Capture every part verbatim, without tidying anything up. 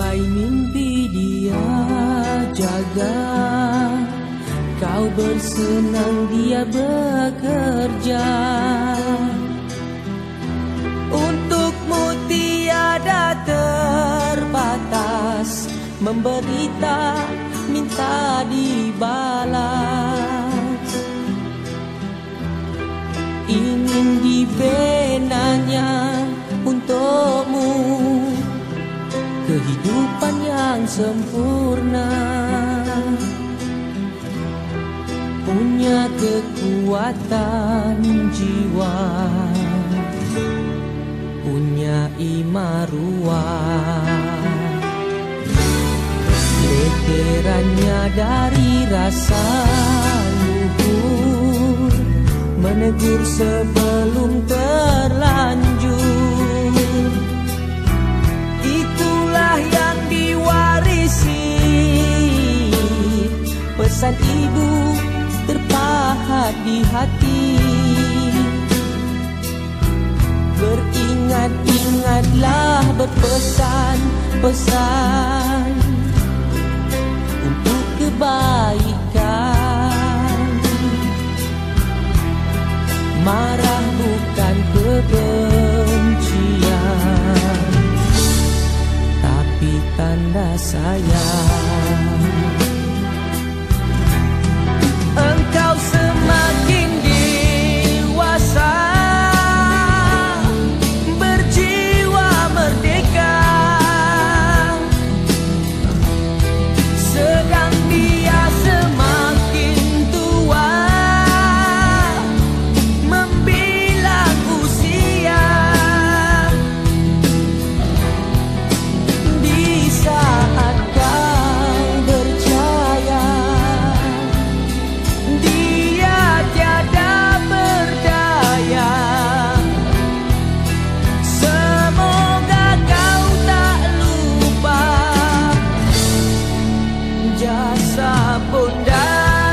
Bagai mimpi dia jaga, kau bersenang dia bekerja. Untukmu tiada terbatas, memberita minta dibalas. Ingin dibinanya untukmu kehidupan yang sempurna, punya kekuatan jiwa, punya imaruah. Leterannya dari rasa luhur, menegur sebelum terlanjur. Itulah yang diwarisi, pesan ibu terpahat di hati. Beringat-ingatlah berpesan-pesan untuk kebaikan. Marah bukan kebencian, tapi tanda sayang. Engkau semakin dewasa, berjiwa merdeka, sedang dia semakin tua, membilang usia. Di saat kau berjaya, dia tiada berdaya. Semoga kau tak lupa jasa bunda.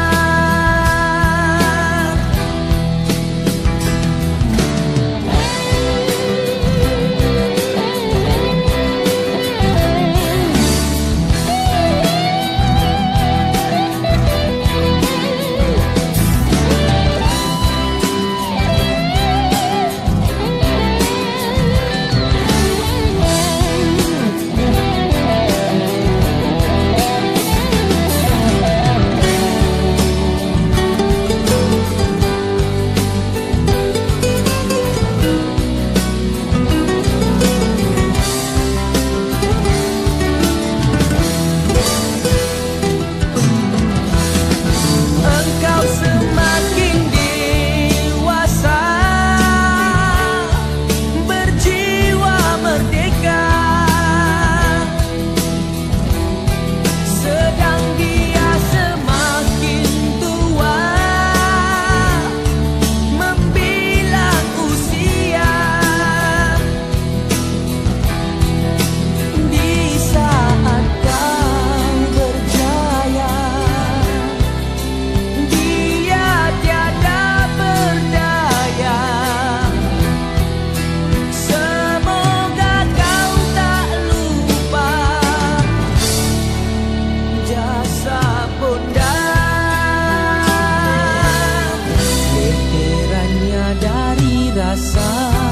Rasa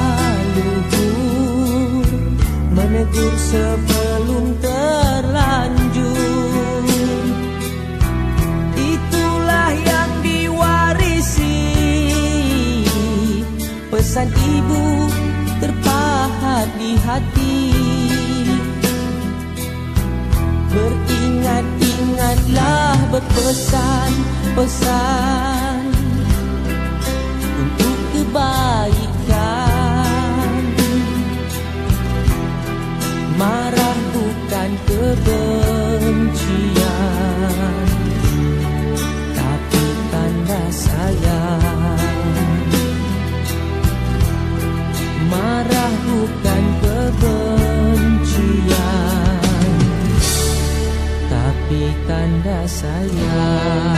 luhur, menegur sebelum terlanjur. Itulah yang diwarisi, pesan ibu terpahat di hati. Beringat-ingatlah berpesan-pesan untuk kebaikan. Marah bukan kebencian, tapi tanda sayang. Marah bukan kebencian, tapi tanda sayang.